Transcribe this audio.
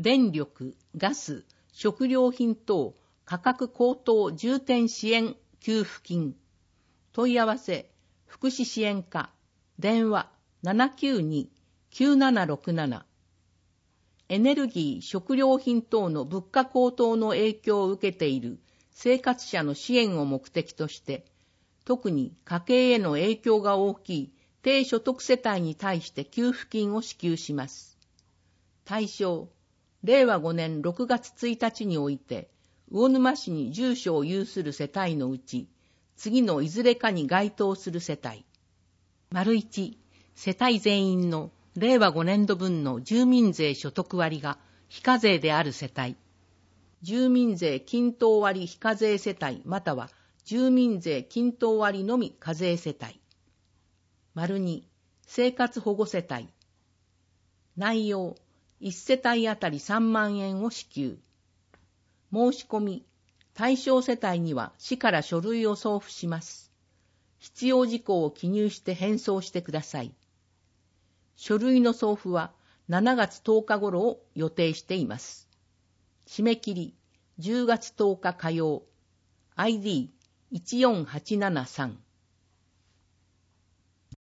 電力、ガス、食料品等価格高騰重点支援給付金。問い合わせ、福祉支援課、電話 792-9767。エネルギー、食料品等の物価高騰の影響を受けている生活者の支援を目的として、特に家計への影響が大きい低所得世帯に対して給付金を支給します。対象、令和5年6月1日において、魚沼市に住所を有する世帯のうち、次のいずれかに該当する世帯。1、世帯全員の令和5年度分の住民税所得割が非課税である世帯。住民税均等割非課税世帯または住民税均等割のみ課税世帯。2、生活保護世帯。内容、1世帯あたり3万円を支給。申し込み、対象世帯には市から書類を送付します。必要事項を記入して返送してください。書類の送付は7月10日頃を予定しています。締め切り、10月10日火曜。ID1487-3